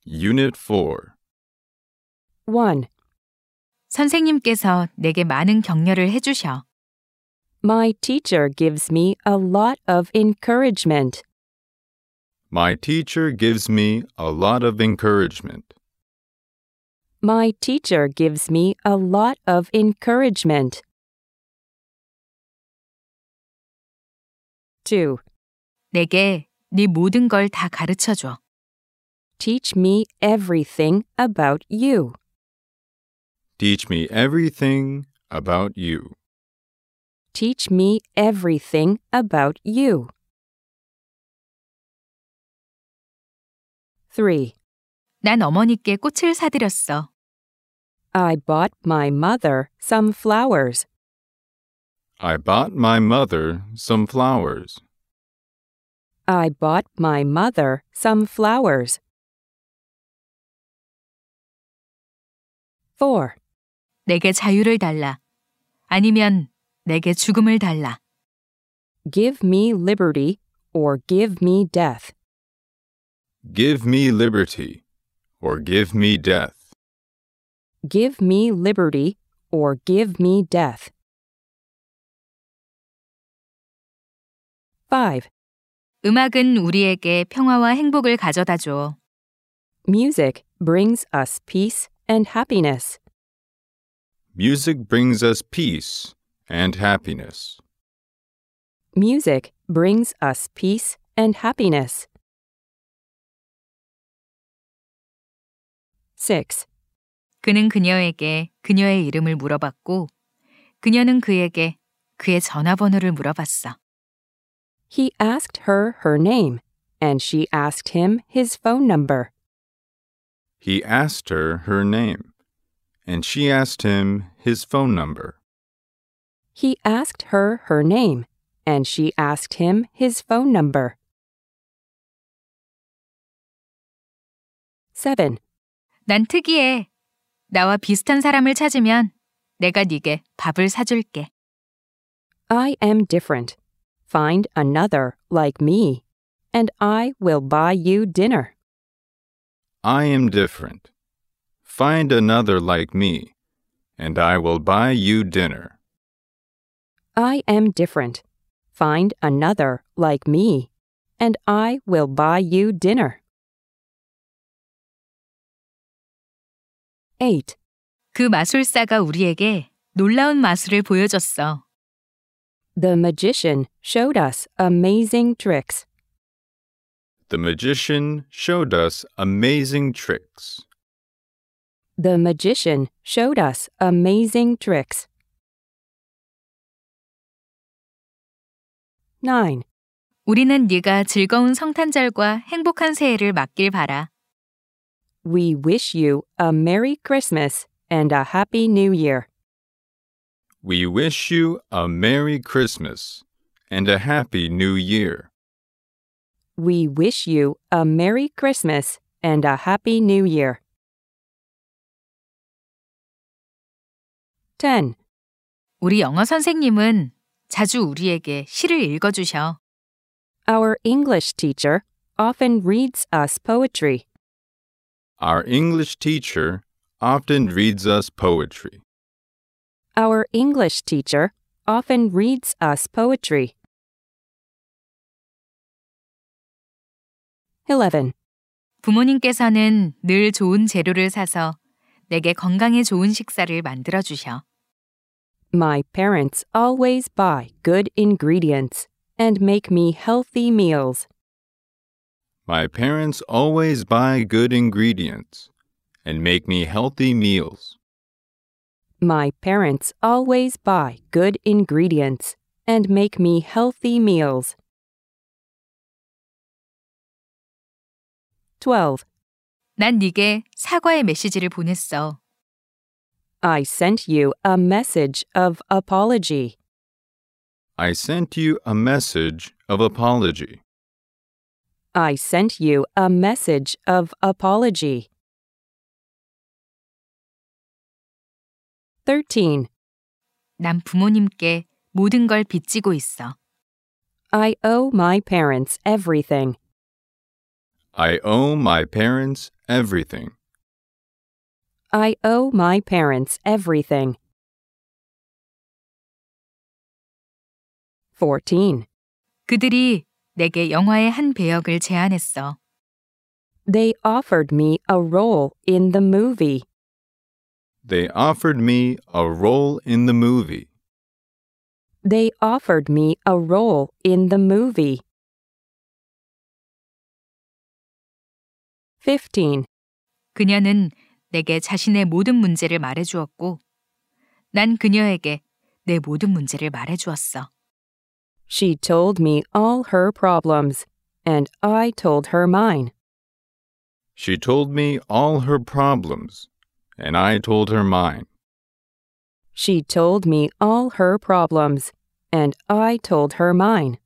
Unit 4. 1. 선생님께서 내게 많은 격려를 해주셔. My teacher gives me a lot of encouragement. My teacher gives me a lot of encouragement. My teacher gives me a lot of encouragement. 2. 내게 네 모든 걸 다 가르쳐줘. Teach me everything about you. Teach me everything about you. Teach me everything about you. 3. 난 어머니께 꽃을 사드렸어. I bought my mother some flowers. I bought my mother some flowers. I bought my mother some flowers. 4. 내게 자유를 달라. 아니면 내게 죽음을 달라. Give me liberty or give me death. Give me liberty or give me death. Give me liberty or give me death. 5. 음악은 우리에게 평화와 행복을 가져다 줘. Music brings us peace and happiness. Music brings us peace and happiness. Music brings us peace and happiness. 6. 그는 그녀에게 그녀의 이름을 물어봤고 그녀는 그에게 그의 전화번호를 물어봤어. He asked her name, and she asked him his phone number. He asked her name, and she asked him his phone number. He asked her name, and she asked him his phone number. 7. 난 특이해. 나와 비슷한 사람을 찾으면 내가 네게 밥을 사줄게. I am different. Find another like me, and I will buy you dinner. I am different. Find another like me, and I will buy you dinner. I am different. Find another like me, and I will buy you dinner. 8. 그 마술사가 우리에게 놀라운 마술을 보여줬어. The magician showed us amazing tricks. The magician showed us amazing tricks. The magician showed us amazing tricks. 9. 우리는 네가 즐거운 성탄절과 행복한 새해를 맞길 바라. We wish you a Merry Christmas and a Happy New Year. We wish you a Merry Christmas and a Happy New Year. We wish you a Merry Christmas and a Happy New Year. 10. 우리 영어 선생님은 자주 우리에게 시를 읽어주셔. Our English teacher often reads us poetry. Our English teacher often reads us poetry. Our English teacher often reads us poetry. 11. 부모님께서는 늘 좋은 재료를 사서 내게 건강에 좋은 식사를 만들어 주셔. My parents always buy good ingredients and make me healthy meals. My parents always buy good ingredients and make me healthy meals. My parents always buy good ingredients and make me healthy meals. 12. 난 네게 사과의 메시지를 보냈어. I sent you a message of apology. I sent you a message of apology. I sent you a message of apology. 13. 난 부모님께 모든 걸 빚지고 있어. I owe my parents everything. I owe my parents everything. I owe my parents everything. 14. 그들이 내게 영화의 한 배역을 제안했어. They offered me a role in the movie. They offered me a role in the movie. They offered me a role in the movie. 15. 그녀는 내게 자신의 모든 문제를 말해주었고, 난 그녀에게 내 모든 문제를 말해주었어. She told me all her problems, and I told her mine. She told me all her problems, and I told her mine. She told me all her problems, and I told her mine.